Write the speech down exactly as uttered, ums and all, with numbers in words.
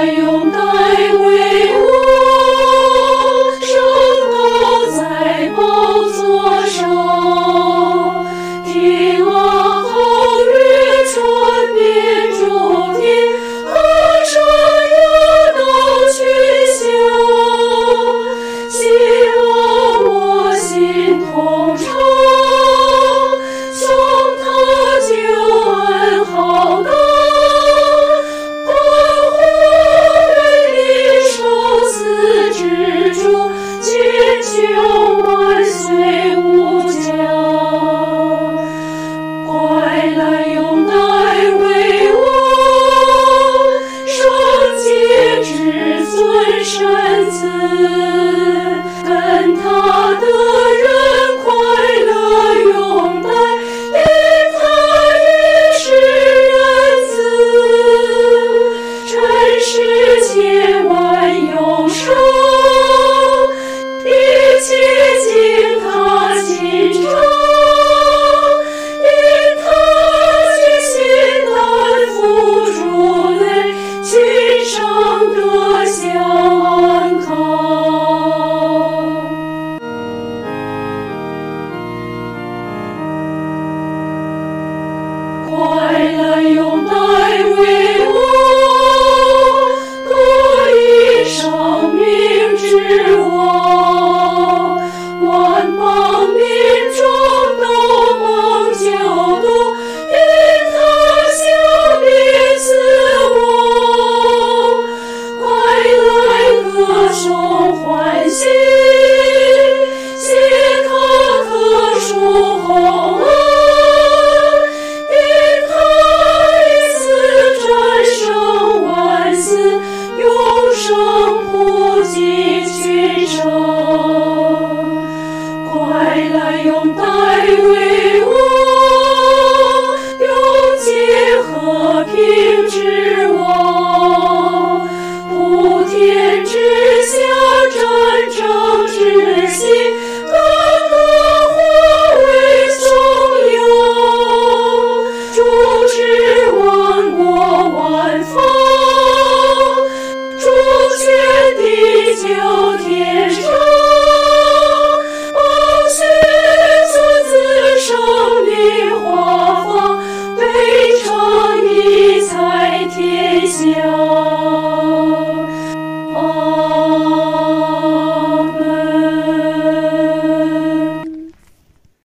来永代为王，升高在宝座上。听啊，皓月传遍诸天，和声呀都去响。希望我心同唱，颂他救恩浩荡。千秋万岁无疆，快来永代为王，圣洁至尊神子，跟他的人快乐永代，因他也是人子，尘世千万忧伤。一切经他心肠，因他尽心担负主累，亲生得享安康。快来永代为王，得以生命之王。万邦民众都蒙救度，因他消灭死亡。快来歌颂欢喜，谢他特殊厚恩，因他以死战胜万死，永生普济群生。快来永代为